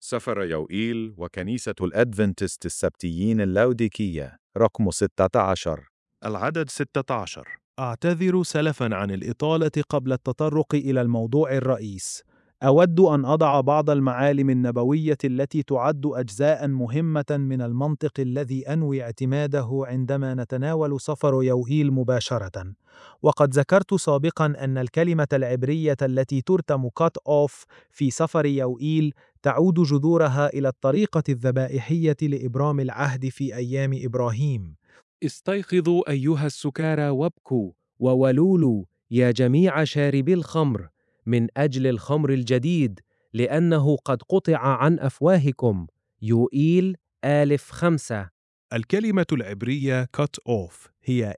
سفر يوئيل وكنيسة الأدفنتست السبتيين اللوديكية رقم 16. العدد 16. أعتذر سلفاً عن الإطالة قبل التطرق إلى الموضوع الرئيس. أود أن أضع بعض المعالم النبوية التي تعد أجزاء مهمة من المنطق الذي أنوي اعتماده عندما نتناول سفر يوئيل مباشرة. وقد ذكرت سابقاً أن الكلمة العبرية التي ترتم cut off في سفر يوئيل تعود جذورها إلى الطريقة الذبائحية لإبرام العهد في أيام إبراهيم. استيقظوا أيها السكارى وابكوا وولولوا يا جميع شاربي الخمر من أجل الخمر الجديد لأنه قد قطع عن أفواهكم. يوئيل 5. الكلمة العبرية cut off هي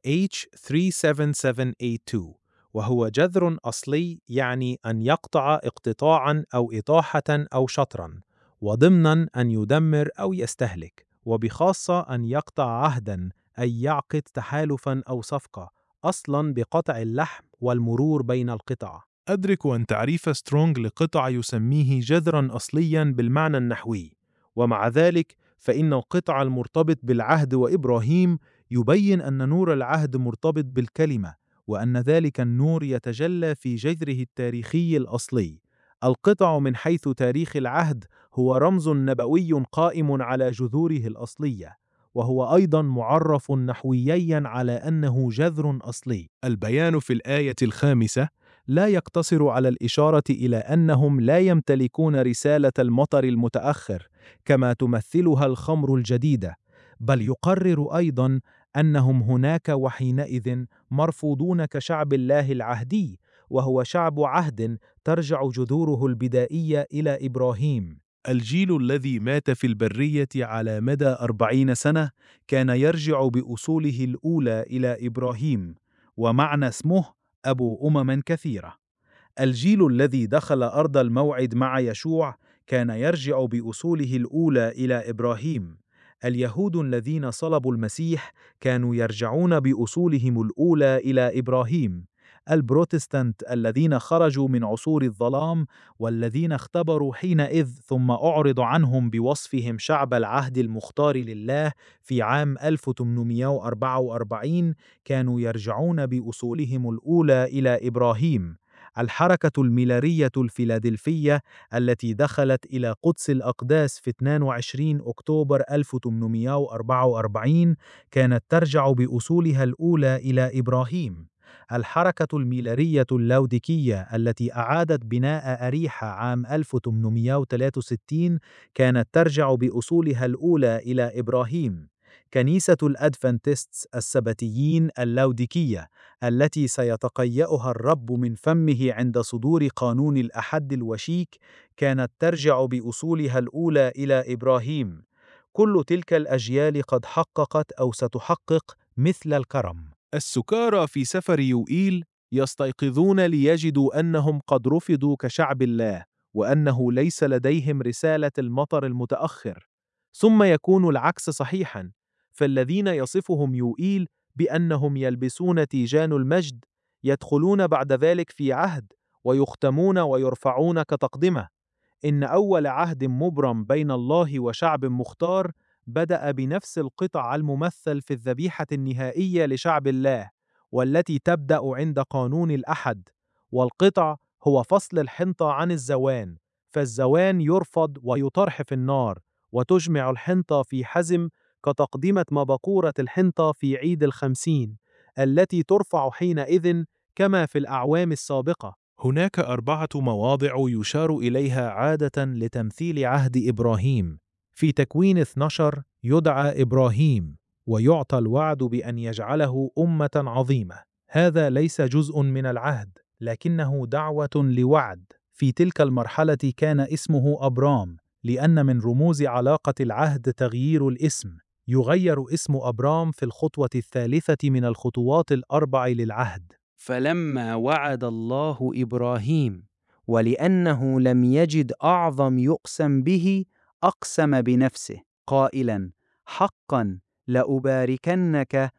H37782 وهو جذر أصلي يعني أن يقطع اقتطاعاً أو إطاحة أو شطراً، وضمناً أن يدمر أو يستهلك، وبخاصة أن يقطع عهداً أي يعقد تحالفاً أو صفقة، أصلاً بقطع اللحم والمرور بين القطع. أدرك أن تعريف سترونغ لقطع يسميه جذراً أصلياً بالمعنى النحوي، ومع ذلك فإن القطع المرتبط بالعهد وإبراهيم يبين أن نور العهد مرتبط بالكلمة، وأن ذلك النور يتجلى في جذره التاريخي الأصلي. القطع من حيث تاريخ العهد هو رمز نبوي قائم على جذوره الأصلية، وهو أيضاً معرف نحوياً على أنه جذر أصلي. البيان في الآية 5 لا يقتصر على الإشارة إلى أنهم لا يمتلكون رسالة المطر المتأخر كما تمثلها الخمر الجديدة، بل يقرر أيضاً أنهم هناك وحينئذ مرفوضون كشعب الله العهدي، وهو شعب عهد ترجع جذوره البدائية إلى إبراهيم. الجيل الذي مات في البرية على مدى 40 سنة كان يرجع بأصوله الأولى إلى إبراهيم، ومعنى اسمه أبو كثيرة. الجيل الذي دخل أرض الموعد مع يشوع كان يرجع بأصوله الأولى إلى إبراهيم. اليهود الذين صلبوا المسيح كانوا يرجعون بأصولهم الأولى إلى إبراهيم. البروتستانت الذين خرجوا من عصور الظلام والذين اختبروا حينئذ ثم أعرض عنهم بوصفهم شعب العهد المختار لله في عام 1844 كانوا يرجعون بأصولهم الأولى إلى إبراهيم. الحركة الميلارية الفيلادلفية التي دخلت إلى قدس الأقداس في 22 أكتوبر 1844 كانت ترجع بأصولها الأولى إلى إبراهيم. الحركة الميلارية اللوديكية التي أعادت بناء أريحة عام 1863 كانت ترجع بأصولها الأولى إلى إبراهيم. كنيسة الأدفنتست السبتيين اللوديكية التي سيتقيأها الرب من فمه عند صدور قانون الأحد الوشيك كانت ترجع بأصولها الأولى إلى إبراهيم. كل تلك الأجيال قد حققت أو ستحقق مثل الكرم. السكارى في سفر يوئيل يستيقظون ليجدوا أنهم قد رفضوا كشعب الله، وأنه ليس لديهم رسالة المطر المتأخر. ثم يكون العكس صحيحاً، فالذين يصفهم يوئيل بأنهم يلبسون تيجان المجد يدخلون بعد ذلك في عهد ويختمون ويرفعون كتقدمة. إن أول عهد مبرم بين الله وشعب مختار بدأ بنفس القطع الممثل في الذبيحة النهائية لشعب الله، والتي تبدأ عند قانون الأحد. والقطع هو فصل الحنطة عن الزوان، فالزوان يرفض ويطرح في النار، وتجمع الحنطة في حزم كتقدمة مبكورة الحنطة في عيد الخمسين التي ترفع حينئذ كما في الأعوام السابقة. هناك 4 مواضع يشار إليها عادة لتمثيل عهد إبراهيم. في تكوين 12 يدعى إبراهيم ويعطى الوعد بأن يجعله أمة عظيمة. هذا ليس جزء من العهد، لكنه دعوة لوعد. في تلك المرحلة كان اسمه أبرام، لأن من رموز علاقة العهد تغيير الاسم. يغير اسم أبرام في الخطوة الثالثة من الخطوات ال4 للعهد. فلما وعد الله إبراهيم ولأنه لم يجد أعظم يقسم به أقسم بنفسه قائلاً: حقاً لأباركنك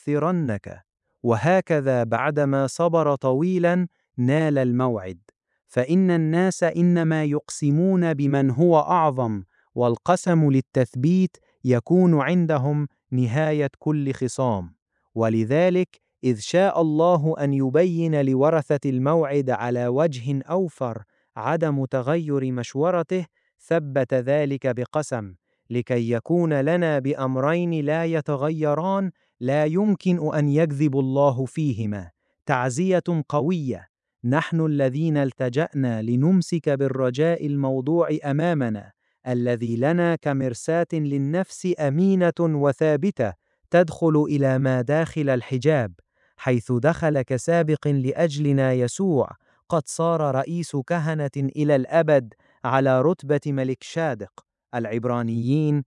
ولأكثرنك. وهكذا بعدما صبر طويلاً نال الموعد. فإن الناس إنما يقسمون بمن هو أعظم، والقسم للتثبيت يكون عندهم نهاية كل خصام. ولذلك إذ شاء الله أن يبين لورثة الموعد على وجه أوفر عدم تغير مشورته، ثبت ذلك بقسم، لكي يكون لنا بأمرين لا يتغيران لا يمكن أن يكذب الله فيهما. تعزية قوية. نحن الذين التجأنا لنمسك بالرجاء الموضوع أمامنا، الذي لنا كمرساة للنفس أمينة وثابتة تدخل إلى ما داخل الحجاب، حيث دخل كسابق لأجلنا يسوع، قد صار رئيس كهنة إلى الأبد على رتبة ملك شادق. العبرانيين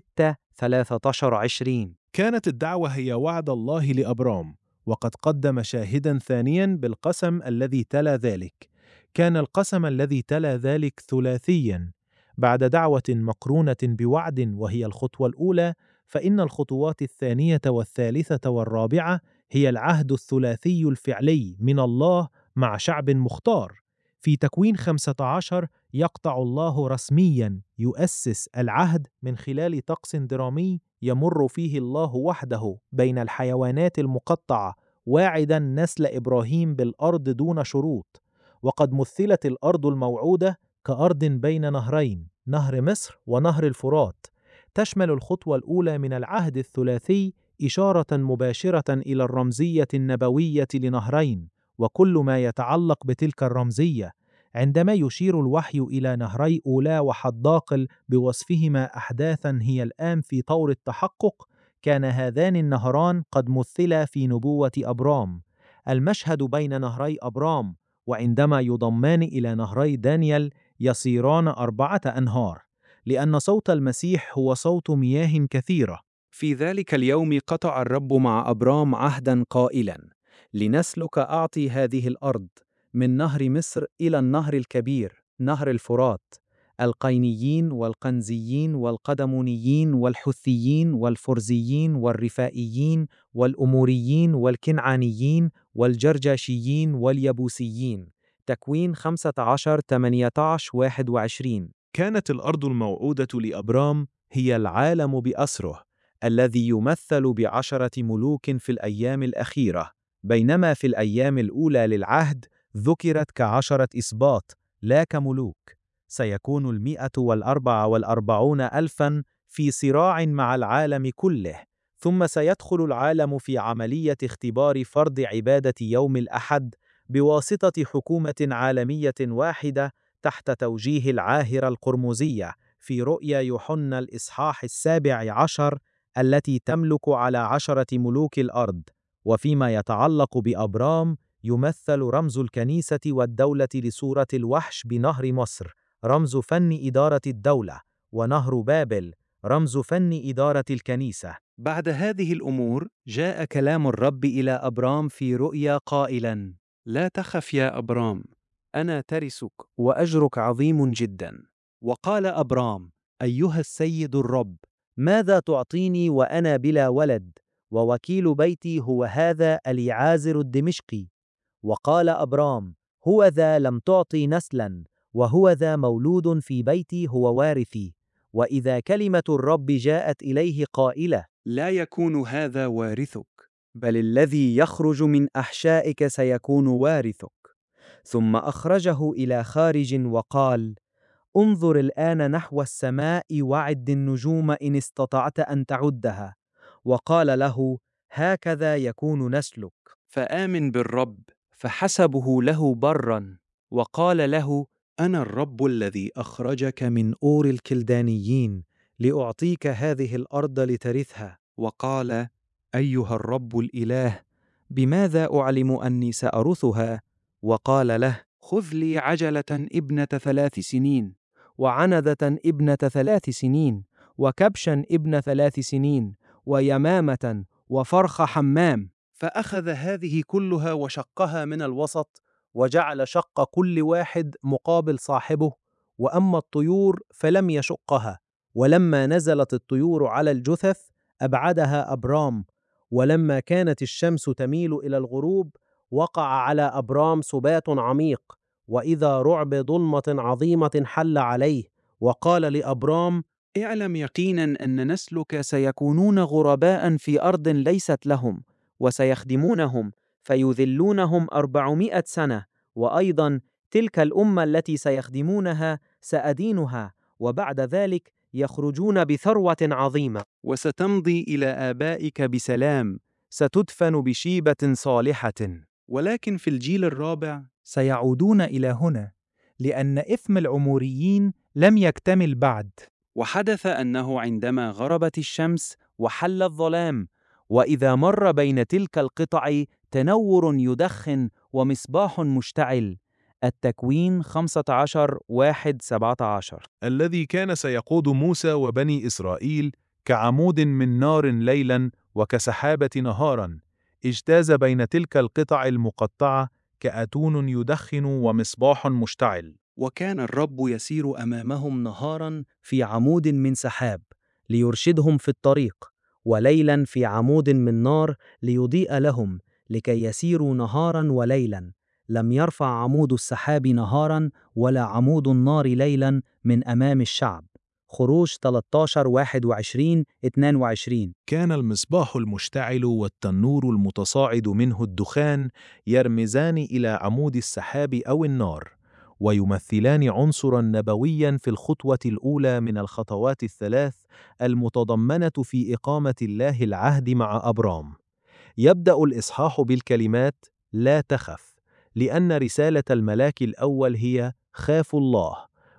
6:13-20. كانت الدعوة هي وعد الله لأبرام، وقد قدم شاهدا ثانيا بالقسم الذي تلا ذلك. كان القسم الذي تلا ذلك ثلاثيا. بعد دعوة مقرونة بوعد وهي الخطوة الأولى، فإن الخطوات الثانية والثالثة والرابعة هي العهد الثلاثي الفعلي من الله مع شعب مختار. في تكوين 15 يقطع الله رسميا يؤسس العهد من خلال طقس درامي يمر فيه الله وحده بين الحيوانات المقطعة، واعدا نسل إبراهيم بالأرض دون شروط. وقد مثلت الأرض الموعودة كأرض بين نهرين، نهر مصر ونهر الفرات. تشمل الخطوة الأولى من العهد الثلاثي إشارة مباشرة إلى الرمزية النبوية لنهرين وكل ما يتعلق بتلك الرمزية، عندما يشير الوحي إلى نهري أولى وحداقل بوصفهما أحداثا هي الآن في طور التحقق. كان هذان النهران قد مثلا في نبوة أبرام. المشهد بين نهري أبرام وعندما يضمان إلى نهري دانيال يصيران 4 أنهار، لأن صوت المسيح هو صوت مياه كثيرة. في ذلك اليوم قطع الرب مع أبرام عهدا قائلا: لنسلك أعطي هذه الأرض من نهر مصر إلى النهر الكبير نهر الفرات، القينيين والقنزيين والقدمونيين والحثيين والفرزيين والرفائيين والأموريين والكنعانيين والجرجاشيين واليبوسيين. تكوين 15:18-21. كانت الأرض الموعودة لأبرام هي العالم بأسره، الذي يمثل ب10 ملوك في الأيام الأخيرة، بينما في الأيام الأولى للعهد ذكرت ك10 إسباط لا كملوك. سيكون 144,000 في صراع مع العالم كله، ثم سيدخل العالم في عملية اختبار فرض عبادة يوم الأحد بواسطة حكومة عالمية واحدة تحت توجيه العاهرة القرمزية في رؤيا يوحنا الإصحاح 17 التي تملك على 10 ملوك الأرض. وفيما يتعلق بأبرام، يمثل رمز الكنيسة والدولة لصورة الوحش بنهر مصر، رمز فن إدارة الدولة، ونهر بابل، رمز فن إدارة الكنيسة. بعد هذه الأمور جاء كلام الرب إلى أبرام في رؤيا قائلا: لا تخف يا أبرام، أنا ترسك وأجرك عظيم جدا. وقال أبرام: أيها السيد الرب، ماذا تعطيني وأنا بلا ولد، ووكيل بيتي هو هذا اليعازر الدمشقي؟ وقال أبرام: هو ذا لم تعطي نسلا، وهو ذا مولود في بيتي هو وارثي. وإذا كلمة الرب جاءت إليه قائلة: لا يكون هذا وارثك، بل الذي يخرج من أحشائك سيكون وارثك. ثم أخرجه إلى خارج وقال: انظر الآن نحو السماء وعد النجوم إن استطعت أن تعدها. وقال له: هكذا يكون نسلك. فآمن بالرب فحسبه له برا. وقال له: أنا الرب الذي أخرجك من أور الكلدانيين لأعطيك هذه الأرض لترثها. وقال: أيها الرب الإله، بماذا أعلم أني سأرثها؟ وقال له: خذ لي عجلة ابنة 3 سنين، وعنزة ابنة 3 سنين، وكبشا ابن 3 سنين، ويمامة وفرخ حمام. فأخذ هذه كلها وشقها من الوسط، وجعل شق كل واحد مقابل صاحبه. وأما الطيور فلم يشقها. ولما نزلت الطيور على الجثث أبعدها أبرام. ولما كانت الشمس تميل إلى الغروب وقع على أبرام سبات عميق، وإذا رعب ظلمة عظيمة حل عليه، وقال لأبرام: اعلم يقينا أن نسلك سيكونون غرباء في أرض ليست لهم، وسيخدمونهم فيذلونهم 400 سنة، وأيضا تلك الأمة التي سيخدمونها سأدينها، وبعد ذلك يخرجون بثروة عظيمة، وستمضي إلى آبائك بسلام، ستدفن بشيبة صالحة. ولكن في الجيل الرابع سيعودون إلى هنا، لأن إثم العموريين لم يكتمل بعد. وحدث أنه عندما غربت الشمس وحل الظلام، وإذا مر بين تلك القطع تنور يدخن ومصباح مشتعل. التكوين 15:1-17. الذي كان سيقود موسى وبني إسرائيل كعمود من نار ليلاً وكسحابة نهاراً، اجتاز بين تلك القطع المقطعة كأتون يدخن ومصباح مشتعل. وكان الرب يسير أمامهم نهاراً في عمود من سحاب ليرشدهم في الطريق، وليلاً في عمود من نار ليضيء لهم، لكي يسيروا نهاراً وليلاً. لم يرفع عمود السحاب نهاراً ولا عمود النار ليلاً من أمام الشعب. خروج 13:21-22. كان المصباح المشتعل والتنور المتصاعد منه الدخان يرمزان إلى عمود السحاب أو النار، ويمثلان عنصراً نبوياً في الخطوة الأولى من الخطوات الثلاث المتضمنة في إقامة الله العهد مع أبرام. يبدأ الإصحاح بالكلمات لا تخف، لأن رسالة الملاك الأول هي خافوا الله،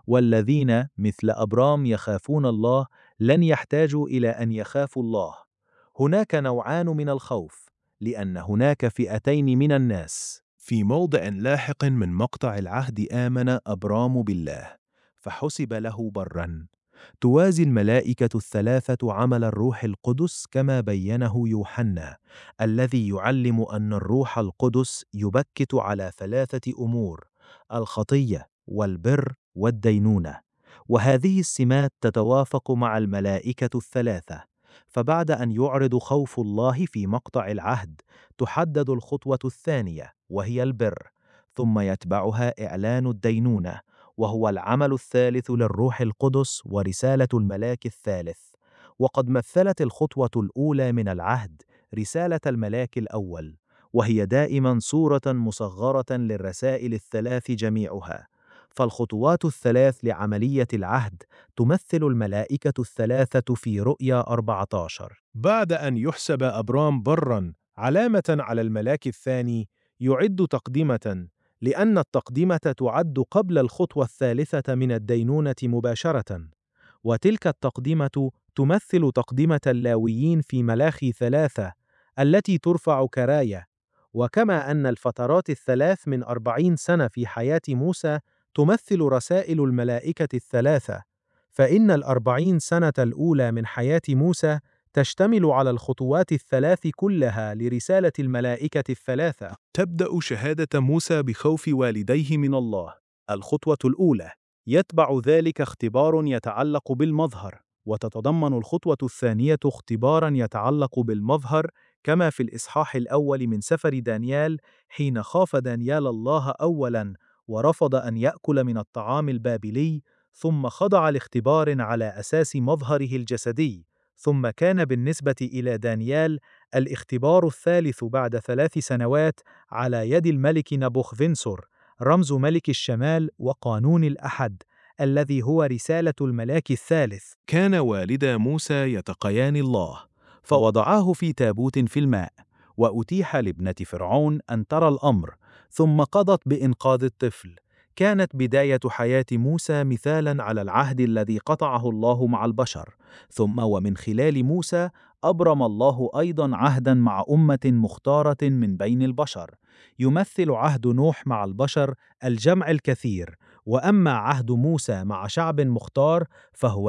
والذين مثل أبرام يخافون الله لن يحتاجوا إلى أن يخافوا الله. هناك نوعان من الخوف، لأن هناك فئتين من الناس. في موضع لاحق من مقطع العهد آمن أبرام بالله فحسب له برًا. توازي الملائكة الثلاثة عمل الروح القدس كما بينه يوحنا، الذي يعلم أن الروح القدس يبكت على ثلاثة أمور: الخطية والبر والدينونة، وهذه السمات تتوافق مع الملائكة الثلاثة. فبعد أن يعرض خوف الله في مقطع العهد، تحدد الخطوة الثانية وهي البر، ثم يتبعها إعلان الدينونة، وهو العمل الثالث للروح القدس ورسالة الملاك الثالث. وقد مثلت الخطوة الأولى من العهد رسالة الملاك الأول، وهي دائما صورة مصغرة للرسائل الثلاث جميعها. فالخطوات الثلاث لعملية العهد تمثل الملائكة الثلاثة في رؤيا 14. بعد أن يحسب أبرام برًا علامة على الملاك الثاني، يعد تقدمة، لأن التقدمة تعد قبل الخطوة الثالثة من الدينونة مباشرة، وتلك التقدمة تمثل تقدمة اللاويين في ملاخي 3 التي ترفع كراية. وكما أن الفترات الثلاث من 40 سنة في حياة موسى تمثل رسائل الملائكة الثلاثة، فإن 40 سنة الأولى من حياة موسى تشتمل على الخطوات الثلاث كلها لرسالة الملائكة الثلاثة. تبدأ شهادة موسى بخوف والديه من الله. الخطوة الأولى يتبع ذلك اختبار يتعلق بالمظهر، وتتضمن الخطوة الثانية اختبارا يتعلق بالمظهر، كما في الإصحاح الأول من سفر دانيال، حين خاف دانيال الله أولا ورفض أن يأكل من الطعام البابلي، ثم خضع لاختبار على أساس مظهره الجسدي. ثم كان بالنسبة إلى دانيال الاختبار الثالث بعد 3 سنوات على يد الملك نبوخذنصر، رمز ملك الشمال وقانون الأحد، الذي هو رسالة الملاك الثالث. كان والدا موسى يتقيان الله، فوضعاه في تابوت في الماء، وأتيح لابنة فرعون أن ترى الأمر، ثم قضت بإنقاذ الطفل. كانت بداية حياة موسى مثالاً على العهد الذي قطعه الله مع البشر، ثم ومن خلال موسى أبرم الله أيضاً عهداً مع أمة مختارة من بين البشر، يمثل عهد نوح مع البشر الجمع الكثير، وأما عهد موسى مع شعب مختار فهو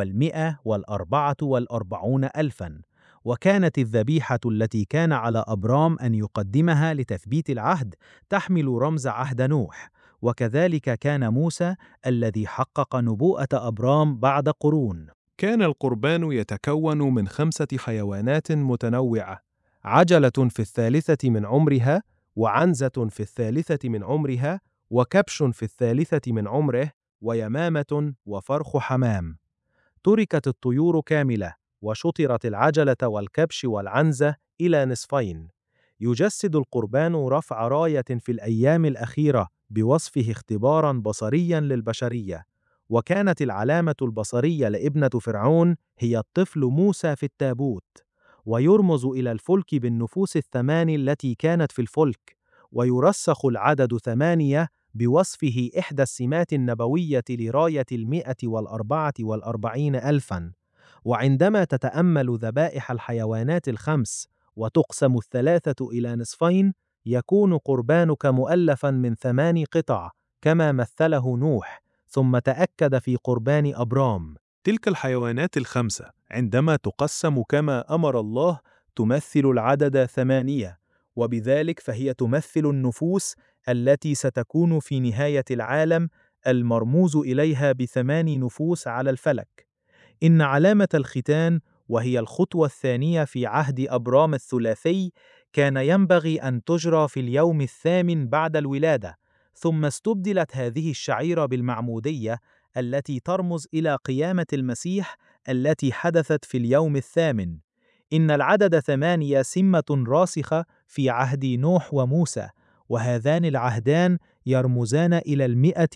144,000. وكانت الذبيحة التي كان على أبرام أن يقدمها لتثبيت العهد تحمل رمز عهد نوح، وكذلك كان موسى الذي حقق نبوءة أبرام بعد قرون. كان القربان يتكون من 5 حيوانات متنوعة: عجلة في 1/3 من عمرها، وعنزة في 1/3 من عمرها، وكبش في الثالثة من عمره، ويمامة وفرخ حمام. تركت الطيور كاملة، وشطرت العجلة والكبش والعنزة إلى نصفين. يجسد القربان رفع راية في الأيام الأخيرة بوصفه اختباراً بصرياً للبشرية، وكانت العلامة البصرية لابنة فرعون هي الطفل موسى في التابوت، ويرمز إلى الفلك بالنفوس الثمان التي كانت في الفلك، ويرسخ العدد 8 بوصفه إحدى السمات النبوية لراية 144 ألفاً. وعندما تتأمل ذبائح الحيوانات الخمس وتقسم الثلاثة إلى نصفين، يكون قربانك مؤلفاً من 8 قطع كما مثله نوح، ثم تأكد في قربان أبرام. تلك الحيوانات الخمسة عندما تقسم كما أمر الله تمثل العدد 8، وبذلك فهي تمثل النفوس التي ستكون في نهاية العالم المرموز إليها ب8 نفوس على الفلك. إن علامة الختان، وهي الخطوة الثانية في عهد أبرام الثلاثي، كان ينبغي أن تجرى في اليوم الثامن بعد الولادة، ثم استبدلت هذه الشعيرة بالمعمودية التي ترمز إلى قيامة المسيح التي حدثت في اليوم الثامن. إن العدد 8 سمة راسخة في عهد نوح وموسى، وهذان العهدان يرمزان إلى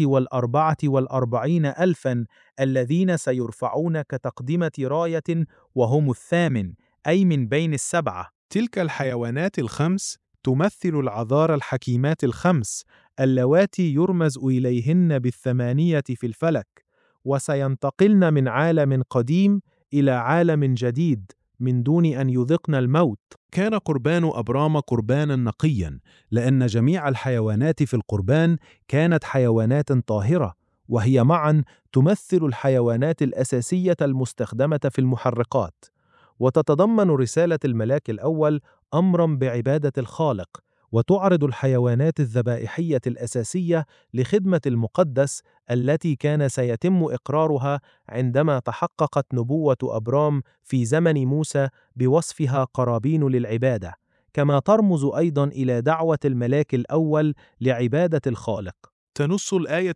144 ألفاً الذين سيرفعون كتقدمة راية، وهم الثامن، أي من بين السبعة. تلك الحيوانات الخمس تمثل العذار الحكيمات الخمس اللواتي يرمز إليهن بالثمانية في الفلك، وسينتقلن من عالم قديم إلى عالم جديد من دون أن يذقن الموت. كان قربان أبرام قربانا نقيا، لأن جميع الحيوانات في القربان كانت حيوانات طاهرة، وهي معا تمثل الحيوانات الأساسية المستخدمة في المحرقات. وتتضمن رسالة الملاك الأول أمراً بعبادة الخالق، وتعرض الحيوانات الذبائحية الأساسية لخدمة المقدس التي كان سيتم إقرارها عندما تحققت نبوة أبرام في زمن موسى بوصفها قرابين للعبادة، كما ترمز أيضاً إلى دعوة الملاك الأول لعبادة الخالق. تنص الآية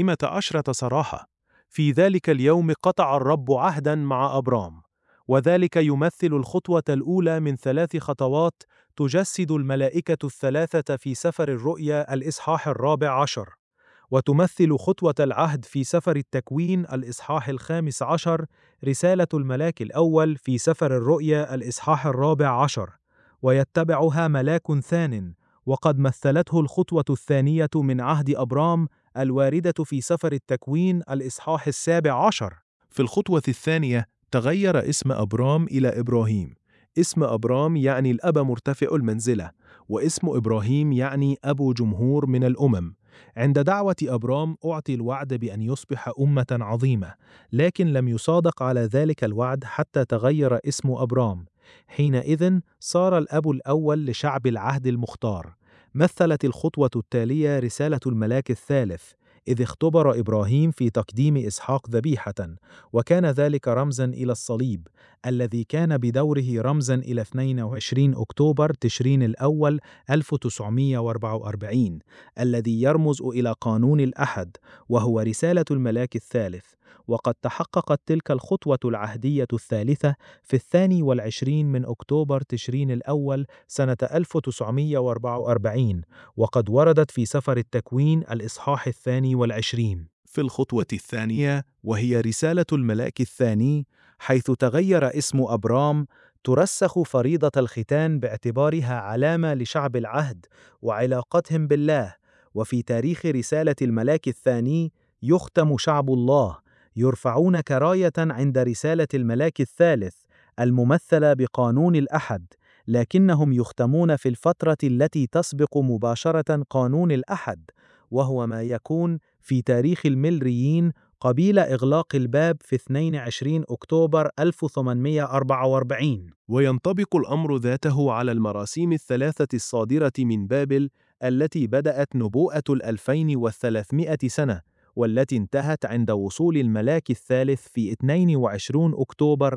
18 صراحة: في ذلك اليوم قطع الرب عهداً مع أبرام. وذلك يمثل الخطوة الأولى من 3 خطوات تجسد الملائكة الثلاثة في سفر الرؤيا الإصحاح 14، وتمثل خطوة العهد في سفر التكوين الإصحاح 15، رسالة الملاك الأول في سفر الرؤيا الإصحاح 14، ويتبعها ملاك ثان، وقد مثلته الخطوة الثانية من عهد أبرام الواردة في سفر التكوين الإصحاح 17. في الخطوة الثانية تغير اسم أبرام إلى إبراهيم. اسم أبرام يعني الأب مرتفع المنزلة، واسم إبراهيم يعني أبو جمهور من الأمم. عند دعوة أبرام أعطي الوعد بأن يصبح أمة عظيمة، لكن لم يصادق على ذلك الوعد حتى تغير اسم أبرام. حينئذ صار الأب الأول لشعب العهد المختار. مثلت الخطوة التالية رسالة الملاك الثالث، إذ اختبر إبراهيم في تقديم إسحاق ذبيحة، وكان ذلك رمزاً إلى الصليب الذي كان بدوره رمزاً إلى 22 أكتوبر تشرين الأول 1944 الذي يرمز إلى قانون الأحد، وهو رسالة الملاك الثالث. وقد تحققت تلك الخطوة العهدية الثالثة في 22 من أكتوبر تشرين الأول سنة 1944، وقد وردت في سفر التكوين الإصحاح 22. في الخطوة الثانية، وهي رسالة الملاك الثاني، حيث تغير اسم أبرام، ترسخ فريضة الختان باعتبارها علامة لشعب العهد وعلاقتهم بالله. وفي تاريخ رسالة الملاك الثاني يختم شعب الله، يرفعون كراية عند رسالة الملاك الثالث الممثلة بقانون الأحد، لكنهم يختمون في الفترة التي تسبق مباشرة قانون الأحد، وهو ما يكون في تاريخ الملريين قبيل إغلاق الباب في 22 أكتوبر 1844. وينطبق الأمر ذاته على المراسيم الثلاثة الصادرة من بابل التي بدأت نبوءة 2300 سنة، والتي انتهت عند وصول الملاك الثالث في 22 أكتوبر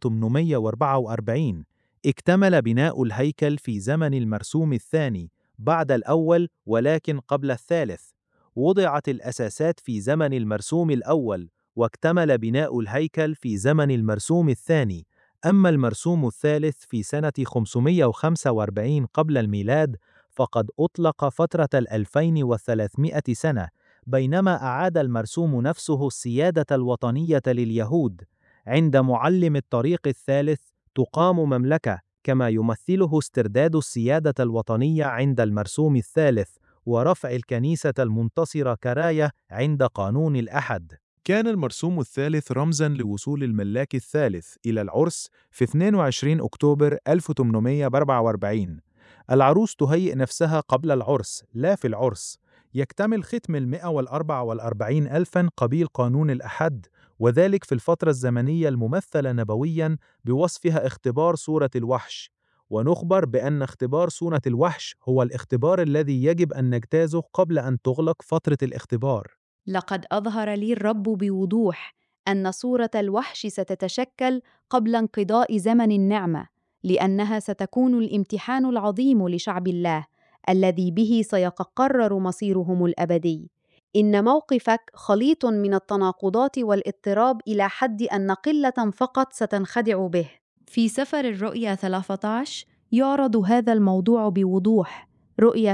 1844. اكتمل بناء الهيكل في زمن المرسوم الثاني بعد الأول ولكن قبل الثالث، وضعت الأساسات في زمن المرسوم الأول، واكتمل بناء الهيكل في زمن المرسوم الثاني. أما المرسوم الثالث في سنة 545 قبل الميلاد فقد أطلق فترة 2300 سنة، بينما أعاد المرسوم نفسه السيادة الوطنية لليهود. عند معلم الطريق الثالث تقام مملكة، كما يمثله استرداد السيادة الوطنية عند المرسوم الثالث، ورفع الكنيسة المنتصرة كراية عند قانون الأحد. كان المرسوم الثالث رمزاً لوصول الملاك الثالث إلى العرس في 22 أكتوبر 1844. العروس تهيئ نفسها قبل العرس لا في العرس. يكتمل ختم 144 ألفاً قبيل قانون الأحد، وذلك في الفترة الزمنية الممثلة نبوياً بوصفها اختبار صورة الوحش. ونخبر بأن اختبار صورة الوحش هو الاختبار الذي يجب أن نجتازه قبل أن تغلق فترة الاختبار. لقد أظهر لي الرب بوضوح أن صورة الوحش ستتشكل قبل انقضاء زمن النعمة، لأنها ستكون الامتحان العظيم لشعب الله الذي به سيقرر مصيرهم الأبدي. إن موقفك خليط من التناقضات والاضطراب إلى حد أن قلة فقط ستنخدع به. في سفر الرؤيا 13 يعرض هذا الموضوع بوضوح. رؤيا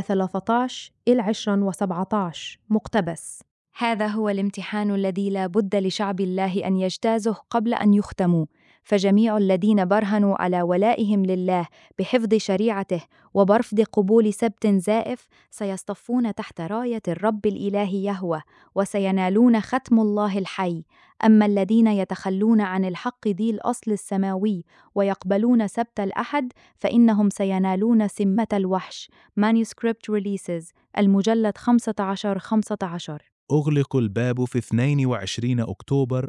13:10-17 مقتبس: هذا هو الامتحان الذي لا بد لشعب الله أن يجتازه قبل أن يختموا، فجميع الذين برهنوا على ولائهم لله بحفظ شريعته وبرفض قبول سبت زائف سيصطفون تحت راية الرب الإله يهوه، وسينالون ختم الله الحي. أما الذين يتخلون عن الحق ذي الأصل السماوي ويقبلون سبت الأحد فإنهم سينالون سمة الوحش. Manuscript Releases المجلد 15-15. أغلق الباب في 22 أكتوبر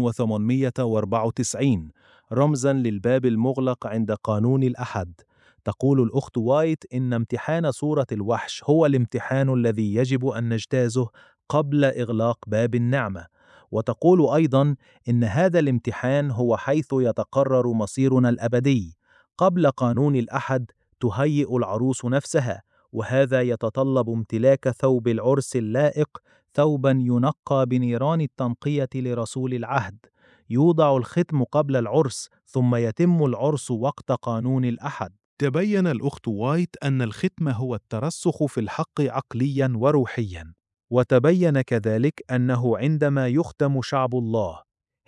1894 رمزاً للباب المغلق عند قانون الأحد. تقول الأخت وايت إن امتحان صورة الوحش هو الامتحان الذي يجب أن نجتازه قبل إغلاق باب النعمة، وتقول أيضاً إن هذا الامتحان هو حيث يتقرر مصيرنا الأبدي. قبل قانون الأحد تهيئ العروس نفسها، وهذا يتطلب امتلاك ثوب العرس اللائق، ثوباً ينقى بنيران التنقية لرسول العهد. يوضع الختم قبل العرس، ثم يتم العرس وقت قانون الأحد. تبين الأخت وايت أن الختم هو الترسخ في الحق عقلياً وروحياً. وتبين كذلك أنه عندما يختم شعب الله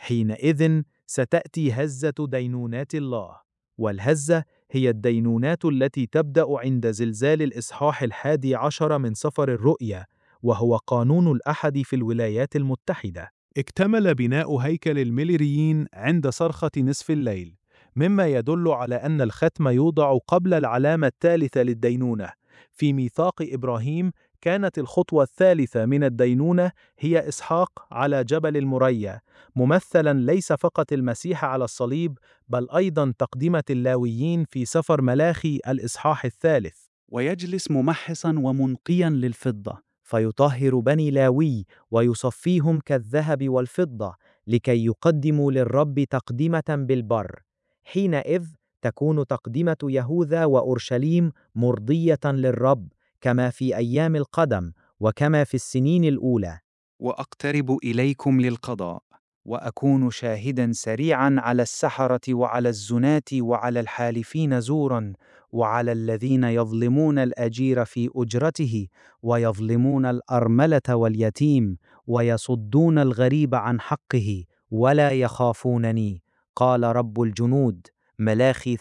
حينئذ ستأتي هزة دينونات الله، والهزة هي الدينونات التي تبدأ عند زلزال الإصحاح 11 من سفر الرؤيا، وهو قانون الأحد في الولايات المتحدة. اكتمل بناء هيكل الميليريين عند صرخة نصف الليل، مما يدل على أن الختم يوضع قبل العلامة الثالثة للدينونة. في ميثاق إبراهيم كانت الخطوة الثالثة من الدينونة هي إسحاق على جبل المريا، ممثلاً ليس فقط المسيح على الصليب بل أيضاً تقدمة اللاويين في سفر ملاخي الإصحاح الثالث. ويجلس ممحصاً ومنقياً للفضة، فيطهر بني لاوي ويصفيهم كالذهب والفضة، لكي يقدموا للرب تقدمة بالبر. حينئذ تكون تقدمة يهوذا وأورشليم مرضية للرب، كما في أيام القدم وكما في السنين الأولى. وأقترب إليكم للقضاء، وأكون شاهداً سريعاً على السحرة وعلى الزناة وعلى الحالفين زوراً وعلى الذين يظلمون الأجير في أجرته ويظلمون الأرملة واليتيم ويصدون الغريب عن حقه ولا يخافونني، قال رب الجنود. ملاخي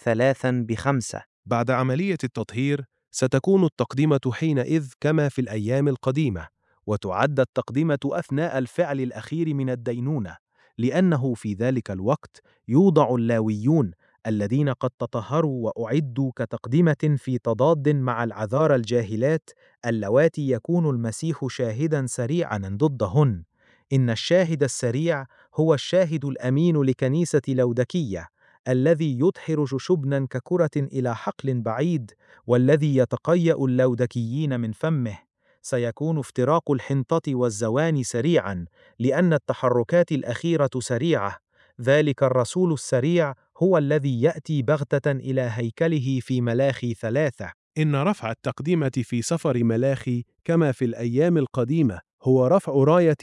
3:5. بعد عملية التطهير ستكون التقدمة حينئذ كما في الأيام القديمة، وتعد التقدمة أثناء الفعل الأخير من الدينونة، لأنه في ذلك الوقت يوضع اللاويون الذين قد تطهروا وأعدوا كتقدمة في تضاد مع العذارى الجاهلات اللواتي يكون المسيح شاهداً سريعاً ضدهن. إن الشاهد السريع هو الشاهد الأمين لكنيسة لودكية، الذي يدحرج شبناً ككرة إلى حقل بعيد، والذي يتقيأ اللودكيين من فمه. سيكون افتراق الحنطة والزوان سريعاً، لأن التحركات الأخيرة سريعة. ذلك الرسول السريع هو الذي يأتي بغتة إلى هيكله في ملاخي 3. إن رفع التقدمة في سفر ملاخي كما في الأيام القديمة هو رفع راية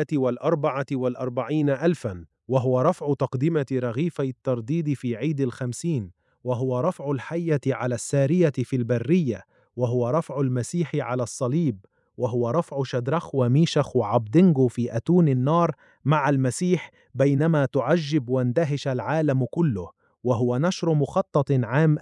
144,000، وهو رفع تقدمة رغيفي الترديد في عيد الخمسين، وهو رفع الحية على السارية في البرية، وهو رفع المسيح على الصليب، وهو رفع شدرخ وميشخ وعبدنجو في أتون النار مع المسيح بينما تعجب واندهش العالم كله، وهو نشر مخطط عام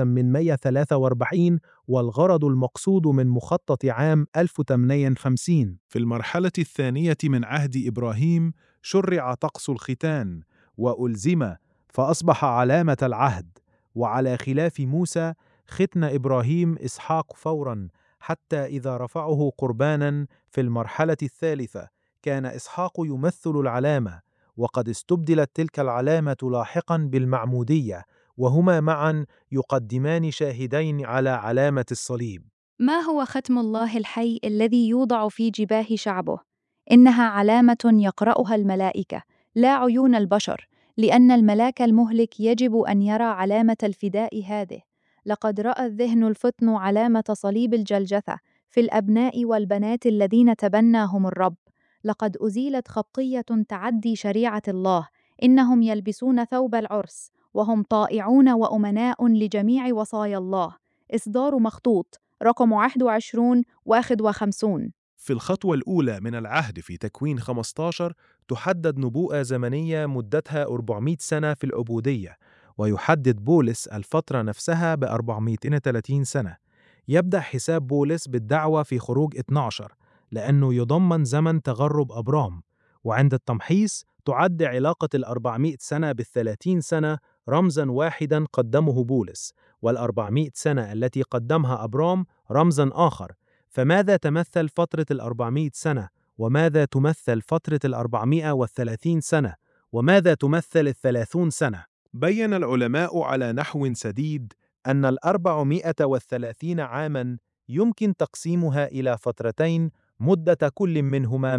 1843، والغرض المقصود من مخطط عام 1850. في المرحلة الثانية من عهد إبراهيم شرع طقس الختان وألزم فأصبح علامة العهد، وعلى خلاف موسى ختن إبراهيم إسحاق فوراً، حتى إذا رفعه قرباناً في المرحلة الثالثة كان إسحاق يمثل العلامة، وقد استبدلت تلك العلامة لاحقاً بالمعمودية، وهما معاً يقدمان شاهدين على علامة الصليب. ما هو ختم الله الحي الذي يوضع في جباه شعبه؟ إنها علامة يقرأها الملائكة، لا عيون البشر، لأن الملاك المهلك يجب أن يرى علامة الفداء هذه. لقد رأى الذهن الفطن علامة صليب الجلجثة في الأبناء والبنات الذين تبناهم الرب. لقد أزيلت خبطية تعدي شريعة الله، إنهم يلبسون ثوب العرس، وهم طائعون وأمناء لجميع وصايا الله. إصدار مخطوط رقم 21-51. في الخطوة الأولى من العهد في تكوين 15 تحدد نبوءة زمنية مدتها 400 سنة في العبودية، ويحدد بولس الفترة نفسها ب 430 سنة. يبدأ حساب بولس بالدعوة في خروج 12 لأنه يضمن زمن تغرب أبرام، وعند التمحيص تعد علاقة 400 سنة بال30 سنة رمزاً واحداً قدمه بولس، وال400 سنة التي قدمها أبرام رمزاً آخر. فماذا تمثل فترة 400 سنة؟ وماذا تمثل فترة 430 سنة؟ وماذا تمثل 30 سنة؟ بيّن العلماء على نحو سديد أن 430 عاماً يمكن تقسيمها إلى فترتين مدة كل منهما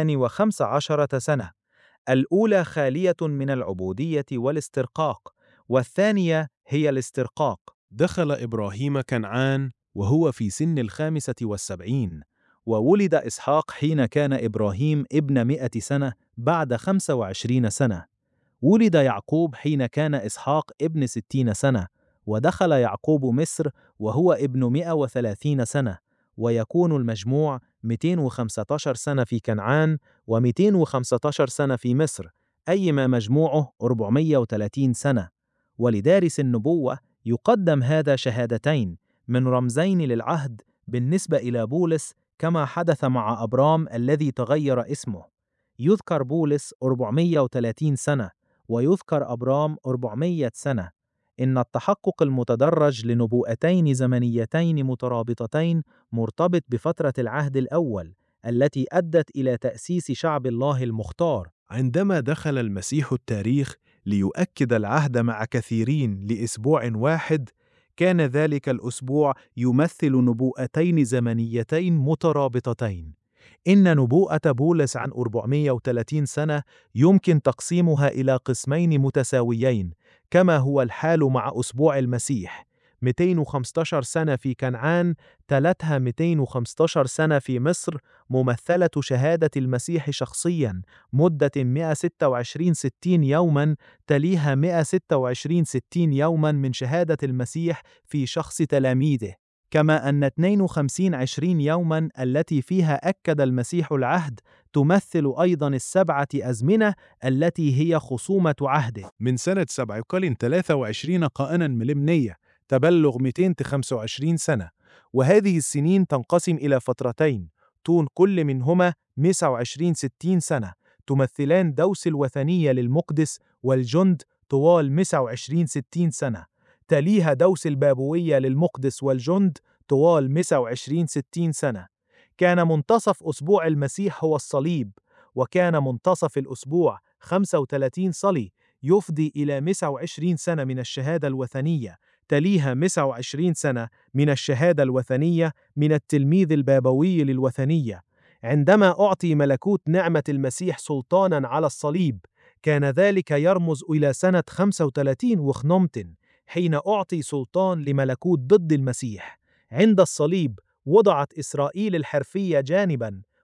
215 سنة، الأولى خالية من العبودية والاسترقاق، والثانية هي الاسترقاق. دخل إبراهيم كنعان وهو في سن 75، وولد إسحاق حين كان إبراهيم ابن 100 سنة بعد 25 سنة. ولد يعقوب حين كان إسحاق ابن 60 سنة، ودخل يعقوب مصر وهو ابن 130 سنة، ويكون المجموع 215 سنة في كنعان و215 سنة في مصر، أي ما مجموعه 430 سنة. ولدارس النبوة يقدم هذا شهادتين من رمزين للعهد بالنسبة إلى بولس، كما حدث مع أبرام الذي تغير اسمه. يذكر بولس 430 سنة ويذكر أبرام 400 سنة. إن التحقق المتدرج لنبوءتين زمنيتين مترابطتين مرتبط بفترة العهد الأول التي أدت إلى تأسيس شعب الله المختار. عندما دخل المسيح التاريخ ليؤكد العهد مع كثيرين لأسبوع واحد، كان ذلك الأسبوع يمثل نبوءتين زمنيتين مترابطتين. إن نبوءة بولس عن 430 سنة يمكن تقسيمها إلى قسمين متساويين، كما هو الحال مع أسبوع المسيح. 215 سنة في كنعان تلتها 215 سنة في مصر، ممثلة شهادة المسيح شخصياً مدة 126 يوماً، تليها 126 يوماً من شهادة المسيح في شخص تلاميذه. كما أن 52 20 يوماً التي فيها أكد المسيح العهد تمثل أيضاً السبعة أزمنة التي هي خصومة عهده. من سنة 7-23 قائناً ملمنية تبلغ 225 سنة، وهذه السنين تنقسم إلى فترتين طول كل منهما 120-60 سنة، تمثلان دوس الوثنية للمقدس والجند طوال 120-60 سنة، تليها دوس البابوية للمقدس والجند طوال 120-60 سنة. كان منتصف أسبوع المسيح هو الصليب، وكان منتصف الأسبوع 35 صلي يفضي إلى 120 سنة من الشهادة الوثنية، تليها 120 سنة من الشهادة الوثنية من التلميذ البابوي للوثنية. عندما أعطي ملكوت نعمة المسيح سلطاناً على الصليب، كان ذلك يرمز إلى سنة 35 وخنومتن، حين أعطي سلطان لملكوت ضد المسيح. عند الصليب وضعت إسرائيل الحرفية جانباً،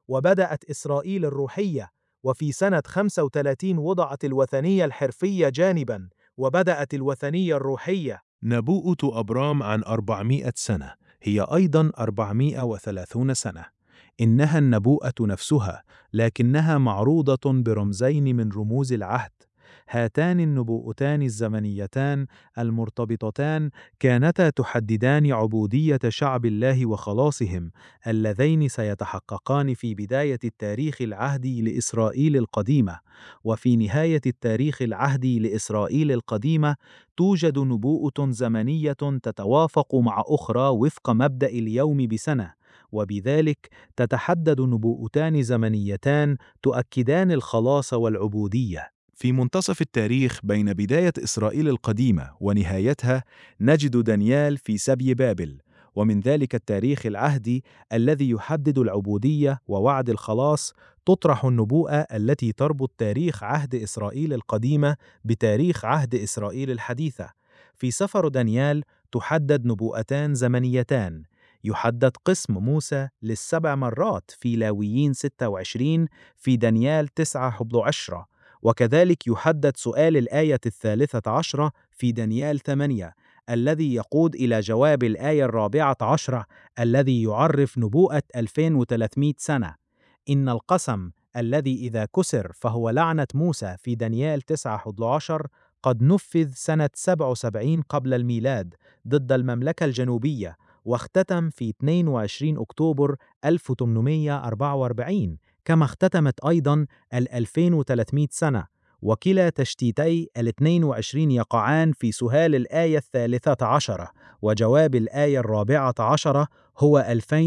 وبدأت إسرائيل الروحية، وفي سنة 35 وضعت الوثنية الحرفية جانباً، وبدأت الوثنية الروحية. نبوءة أبرام عن 400 سنة هي أيضاً 430 سنة. إنها النبوءة نفسها، لكنها معروضة برمزين من رموز العهد. هاتان النبوءتان الزمنيتان المرتبطتان كانتا تحددان عبودية شعب الله وخلاصهم، اللذين سيتحققان في بداية التاريخ العهدي لإسرائيل القديمة. وفي نهاية التاريخ العهدي لإسرائيل القديمة توجد نبوءة زمنية تتوافق مع أخرى وفق مبدأ اليوم بسنة، وبذلك تتحدد نبوءتان زمنيتان تؤكدان الخلاص والعبودية. في منتصف التاريخ بين بداية إسرائيل القديمة ونهايتها نجد دانيال في سبي بابل، ومن ذلك التاريخ العهدي الذي يحدد العبودية ووعد الخلاص تطرح النبوءة التي تربط تاريخ عهد إسرائيل القديمة بتاريخ عهد إسرائيل الحديثة. في سفر دانيال تحدد نبوءتان زمنيتان. يحدد قسم موسى للسبع مرات في لاويين 26، في دانيال 9:11، وكذلك يحدد سؤال الآية 13 في دانيال 8 الذي يقود إلى جواب الآية 14 الذي يعرف نبوءة 2300 سنة. إن القسم الذي إذا كسر فهو لعنة موسى في دانيال 9:11 قد نفذ سنة 77 قبل الميلاد ضد المملكة الجنوبية، واختتم في 22 أكتوبر 1844، كما اختتمت أيضاً 2300 سنة، وكلا تشتيتي 22 يقعان في سهال الآية 13، وجواب الآية 14 هو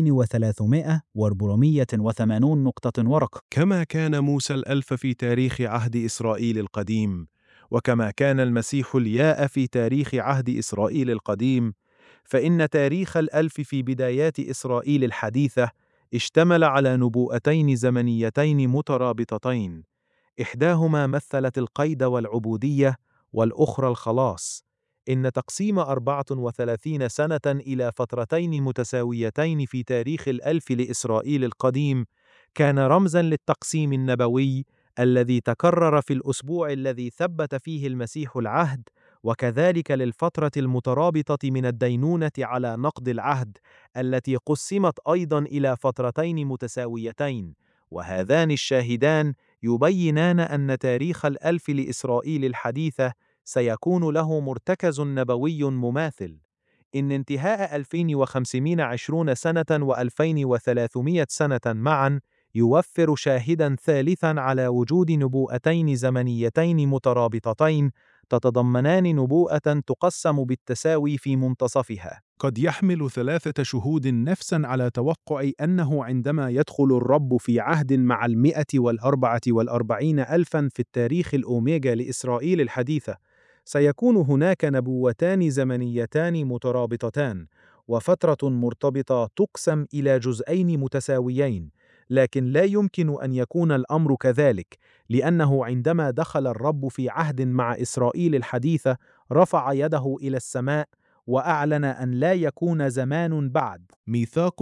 2380 نقطة ورقة. كما كان موسى الألف في تاريخ عهد إسرائيل القديم، وكما كان المسيح الياء في تاريخ عهد إسرائيل القديم، فإن تاريخ الألف في بدايات إسرائيل الحديثة اشتمل على نبوءتين زمنيتين مترابطتين، إحداهما مثلت القيد والعبودية، والأخرى الخلاص. إن تقسيم 34 سنة إلى فترتين متساويتين في تاريخ الألف لإسرائيل القديم كان رمزاً للتقسيم النبوي الذي تكرر في الأسبوع الذي ثبت فيه المسيح العهد، وكذلك للفترة المترابطة من الدينونة على نقض العهد التي قسمت أيضاً إلى فترتين متساويتين. وهذان الشاهدان يبينان أن تاريخ الألف لإسرائيل الحديثة سيكون له مرتكز نبوي مماثل. إن انتهاء 2520 سنة و2300 سنة معاً يوفر شاهداً ثالثاً على وجود نبوءتين زمنيتين مترابطتين تتضمنان نبوءة تقسم بالتساوي في منتصفها. قد يحمل 3 شهود نفساً على توقع أنه عندما يدخل الرب في عهد مع 144 ألفاً في التاريخ الأوميجا لإسرائيل الحديثة سيكون هناك نبوتان زمنيتان مترابطتان وفترة مرتبطة تقسم إلى جزئين متساويين، لكن لا يمكن أن يكون الأمر كذلك، لأنه عندما دخل الرب في عهد مع إسرائيل الحديثة رفع يده إلى السماء وأعلن أن لا يكون زمان بعد. ميثاق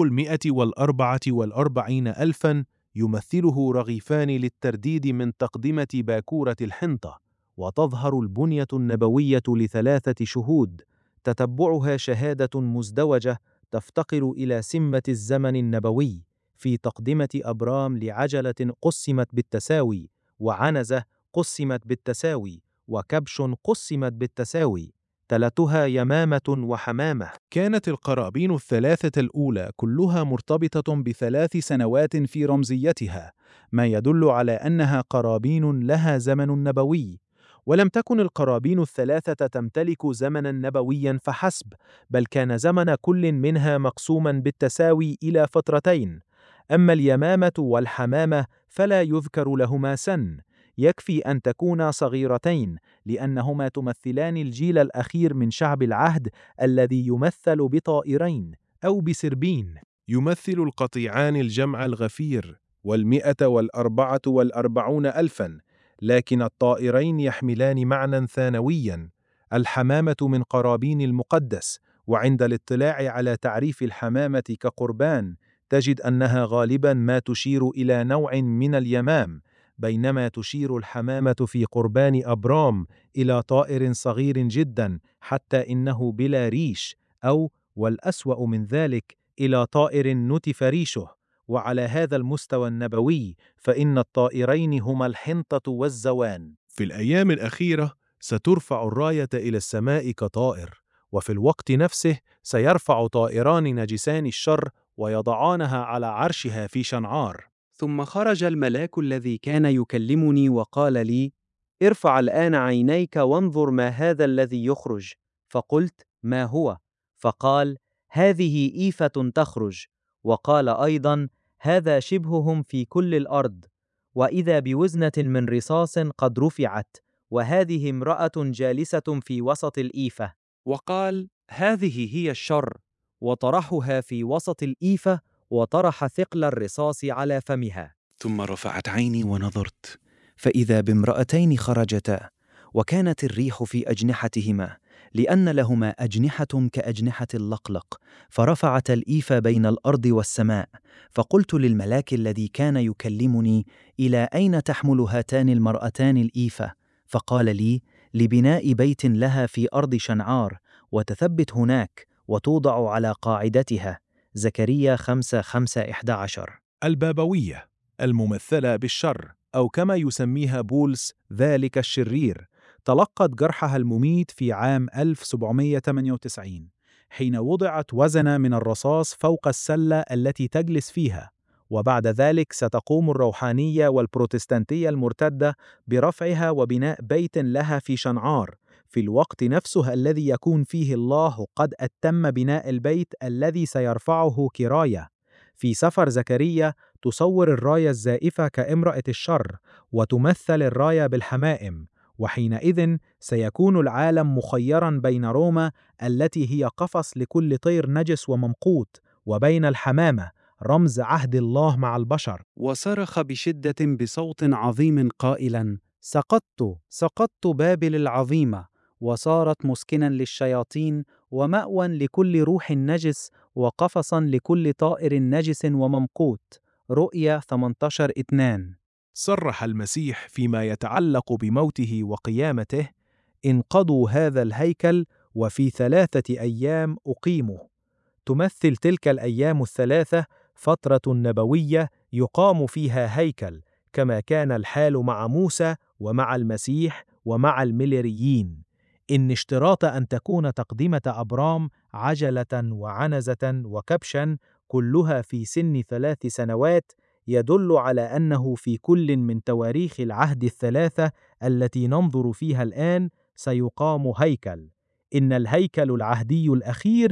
144 ألفاً يمثله رغيفان للترديد من تقدمة باكورة الحنطة، وتظهر البنية النبوية ل3 شهود تتبعها شهادة مزدوجة تفتقر إلى سمة الزمن النبوي في تقدمة أبرام لعجلة قسمت بالتساوي، وعنزة قسمت بالتساوي، وكبش قسمت بالتساوي، تلتها يمامة وحمامة. كانت القرابين ال3 الأولى كلها مرتبطة ب3 سنوات في رمزيتها، ما يدل على أنها قرابين لها زمن نبوي. ولم تكن القرابين ال3 تمتلك زمناً نبوياً فحسب، بل كان زمن كل منها مقسوماً بالتساوي إلى فترتين. أما اليمامة والحمامة فلا يذكر لهما سن، يكفي أن تكونا صغيرتين، لأنهما تمثلان الجيل الأخير من شعب العهد الذي يمثل بطائرين أو بسربين. يمثل القطيعان الجمع الغفير 144 ألفاً، لكن الطائرين يحملان معنى ثانوياً. الحمامة من قرابين المقدس، وعند الاطلاع على تعريف الحمامة كقربان تجد أنها غالبا ما تشير إلى نوع من اليمام، بينما تشير الحمامة في قربان أبرام إلى طائر صغير جدا حتى إنه بلا ريش، أو والأسوأ من ذلك إلى طائر نتف ريشه. وعلى هذا المستوى النبوي فإن الطائرين هما الحنطة والزوان. في الأيام الأخيرة سترفع الراية إلى السماء كطائر، وفي الوقت نفسه سيرفع طائران نجسان الشر ويضعانها على عرشها في شنعار. ثم خرج الملاك الذي كان يكلمني وقال لي: ارفع الآن عينيك وانظر ما هذا الذي يخرج. فقلت: ما هو؟ فقال: هذه إيفة تخرج. وقال أيضا: هذا شبههم في كل الأرض. وإذا بوزنة من رصاص قد رفعت، وهذه امرأة جالسة في وسط الإيفة. وقال: هذه هي الشر. وطرحها في وسط الإيفة، وطرح ثقل الرصاص على فمها. ثم رفعت عيني ونظرت، فإذا بامرأتين خرجتا، وكانت الريح في أجنحتهما، لأن لهما أجنحة كأجنحة اللقلق، فرفعت الإيفة بين الأرض والسماء. فقلت للملاك الذي كان يكلمني: إلى أين تحمل هاتان المرأتان الإيفة؟ فقال لي: لبناء بيت لها في أرض شنعار، وتثبت هناك، وتوضع على قاعدتها. زكريا 5:11. البابوية الممثلة بالشر، أو كما يسميها بولس ذلك الشرير، تلقت جرحها المميت في عام 1798 حين وضعت وزنة من الرصاص فوق السلة التي تجلس فيها. وبعد ذلك ستقوم الروحانية والبروتستانتية المرتدة برفعها وبناء بيت لها في شنعار، في الوقت نفسه الذي يكون فيه الله قد أتم بناء البيت الذي سيرفعه كراية. في سفر زكريا تصور الراية الزائفة كامرأة الشر، وتمثل الراية بالحمائم، وحينئذ سيكون العالم مخيرا بين روما التي هي قفص لكل طير نجس وممقوت، وبين الحمامة رمز عهد الله مع البشر. وصرخ بشدة بصوت عظيم قائلا: سقطت سقطت بابل العظيمة، وصارت مسكنا للشياطين، ومأوى لكل روح نجس، وقفصا لكل طائر نجس وممقوت. رؤيا 18:2. صرح المسيح فيما يتعلق بموته وقيامته: انقضوا هذا الهيكل وفي 3 أيام أقيمه. تمثل تلك الأيام الثلاثة فترة نبوية يقام فيها هيكل، كما كان الحال مع موسى ومع المسيح ومع الميليريين. إن اشتراط أن تكون تقدمة أبرام عجلة وعنزة وكبشا كلها في سن 3 سنوات يدل على أنه في كل من تواريخ العهد الثلاثة التي ننظر فيها الآن سيقام هيكل. إن الهيكل العهدي الأخير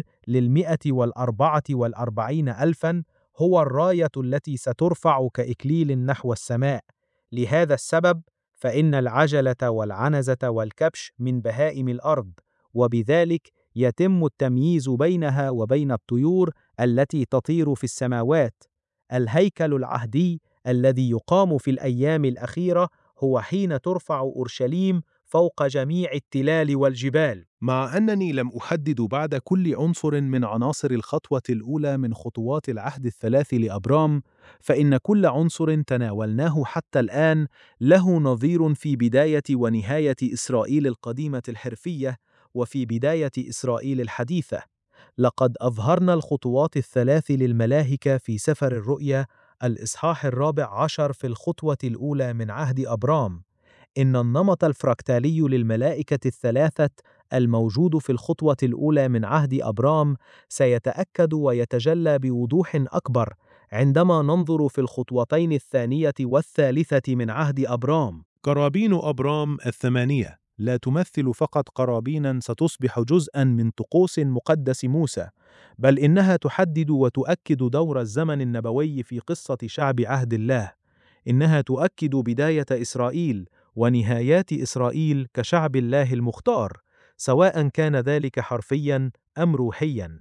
144,000 هو الراية التي سترفع كإكليل نحو السماء. لهذا السبب فإن العجلة والعنزة والكبش من بهائم الأرض، وبذلك يتم التمييز بينها وبين الطيور التي تطير في السماوات. الهيكل العهدي الذي يقام في الأيام الأخيرة هو حين ترفع أورشليم فوق جميع التلال والجبال. مع أنني لم أحدد بعد كل عنصر من عناصر الخطوة الأولى من خطوات العهد الثلاث لأبرام، فإن كل عنصر تناولناه حتى الآن له نظير في بداية ونهاية إسرائيل القديمة الحرفية وفي بداية إسرائيل الحديثة. لقد أظهرنا الخطوات الثلاث للملاهكة في سفر الرؤيا الإصحاح 14 في الخطوة الأولى من عهد أبرام. إن النمط الفراكتالي للملائكة الثلاثة الموجود في الخطوة الأولى من عهد أبرام سيتأكد ويتجلى بوضوح أكبر عندما ننظر في الخطوتين الثانية والثالثة من عهد أبرام. قرابين أبرام 8 لا تمثل فقط قرابينا ستصبح جزءا من طقوس مقدس موسى، بل إنها تحدد وتؤكد دور الزمن النبوي في قصة شعب عهد الله. إنها تؤكد بداية إسرائيل ونهايات إسرائيل كشعب الله المختار، سواء كان ذلك حرفيا أم روحيا.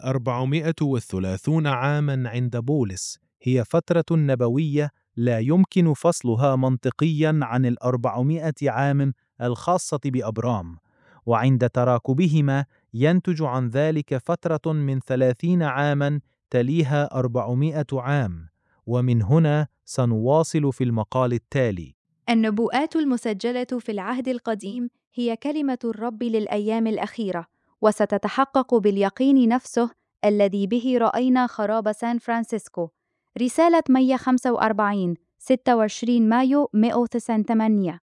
430 عاما عند بولس هي فترة نبوية لا يمكن فصلها منطقيا عن 400 عام الخاصة بأبرام، وعند تراكبهما ينتج عن ذلك فترة من 30 عاما تليها 400 عام، ومن هنا سنواصل في المقال التالي. النبوءات المسجلة في العهد القديم هي كلمة الرب للأيام الأخيرة، وستتحقق باليقين نفسه الذي به رأينا خراب سان فرانسيسكو. رسالة 145 26 مايو 108